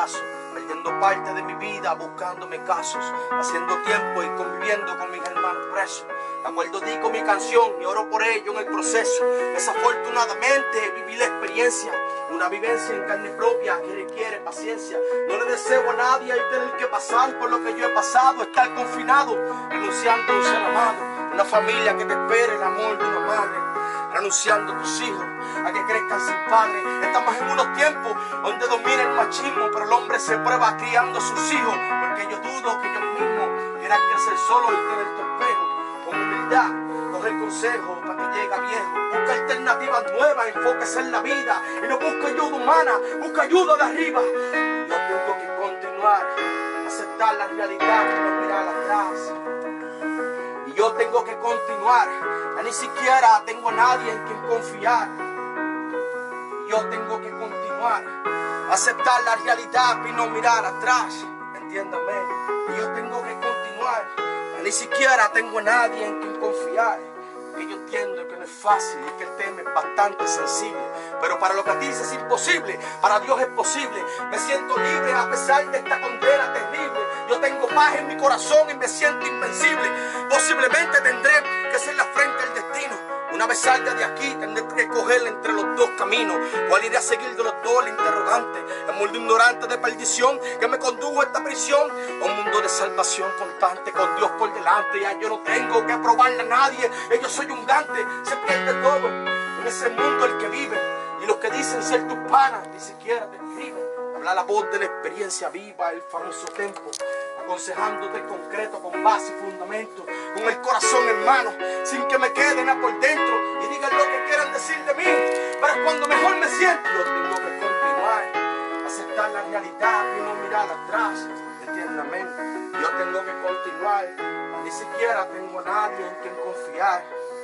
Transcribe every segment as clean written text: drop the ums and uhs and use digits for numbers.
fracaso, perdiendo parte de mi vida, buscándome casos, haciendo tiempo y conviviendo con mis hermanos presos. De acuerdo digo mi canción y oro por ello en el proceso. Desafortunadamente viví la experiencia, una vivencia en carne propia que requiere paciencia. No le deseo a nadie el tener que pasar por lo que yo he pasado, estar confinado, renunciando a un ser amado, una familia que te espere el amor de una madre, renunciando a tus hijos a que crezcan sin padre. Estamos en unos tiempos donde domina el machismo, pero el hombre se prueba criando a sus hijos, porque yo dudo que ellos mismos quieran crecer solos y tener tu espejo. Con humildad, coge el consejo para que llegue viejo. Busca alternativas nuevas, enfóquese en la vida y no busca ayuda humana, busca ayuda de arriba. Yo tengo que continuar, aceptar la realidad y no mirar atrás. Y yo tengo que continuar, ya ni siquiera tengo a nadie en quien confiar. Y yo tengo que continuar, aceptar la realidad y no mirar atrás. Entiéndame, y yo tengo que continuar, ya ni siquiera tengo a nadie en quien confiar. Que yo entiendo que no es fácil y que el tema es bastante sensible, pero para lo que a ti es imposible, para Dios es posible. Me siento libre a pesar de esta condena terrible. Yo tengo paz en mi corazón y me siento invencible. Posiblemente tendré que ser la frente al destino. Una vez salga de aquí tendré que escoger entre los dos caminos. ¿Cuál iré a seguir de los dos? El interrogante. El mundo ignorante de perdición que me condujo a esta prisión, o un mundo de salvación constante con Dios por delante. Ya yo no tengo que probarle a nadie, yo soy un gante. Se pierde todo en ese mundo el que vive, y los que dicen ser tus panas ni siquiera te escriben. Habla la voz de la experiencia viva, el famoso tempo, aconsejándote en concreto con base y fundamento, con el corazón en mano, sin que me queden a por dentro y digan lo que quieran decir de mí. Pero es cuando mejor me siento. Yo tengo que continuar, aceptar la realidad y no mirar atrás. Entiéndame, yo tengo que continuar, ni siquiera tengo a nadie en quien confiar.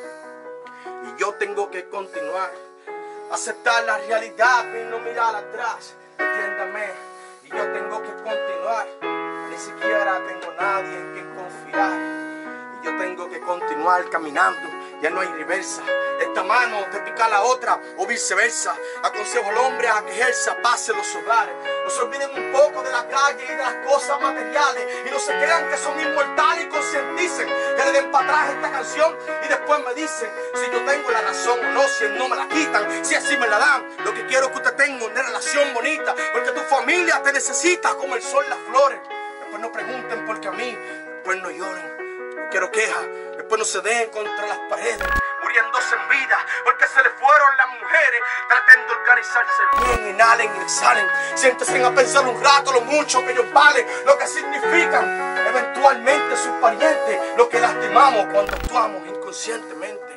Y yo tengo que continuar, aceptar la realidad y no mirar atrás. Entiéndame, y yo tengo que continuar, ni siquiera tengo nadie en quien confiar. Y yo tengo que continuar caminando, ya no hay reversa. Esta mano te pica la otra o viceversa. Aconsejo al hombre a que ejerza paz en los hogares. No se olviden un poco de la calle y de las cosas materiales, y no se crean que son inmortales y concienticen, que le den para atrás esta canción y después me dicen si yo tengo la razón o no, si no me la quitan, si así me la dan. Lo que quiero es que usted tenga una relación bonita, porque tu familia te necesita como el sol las flores. Después no pregunten porque a mí, después no lloren, no quiero quejas, después no se den contra las paredes, muriéndose en vida porque se le fueron las mujeres. Traten de organizarse bien, inhalen y exhalen, siéntense a pensar un rato lo mucho que ellos valen, lo que significan eventualmente sus parientes, lo que lastimamos cuando actuamos inconscientemente.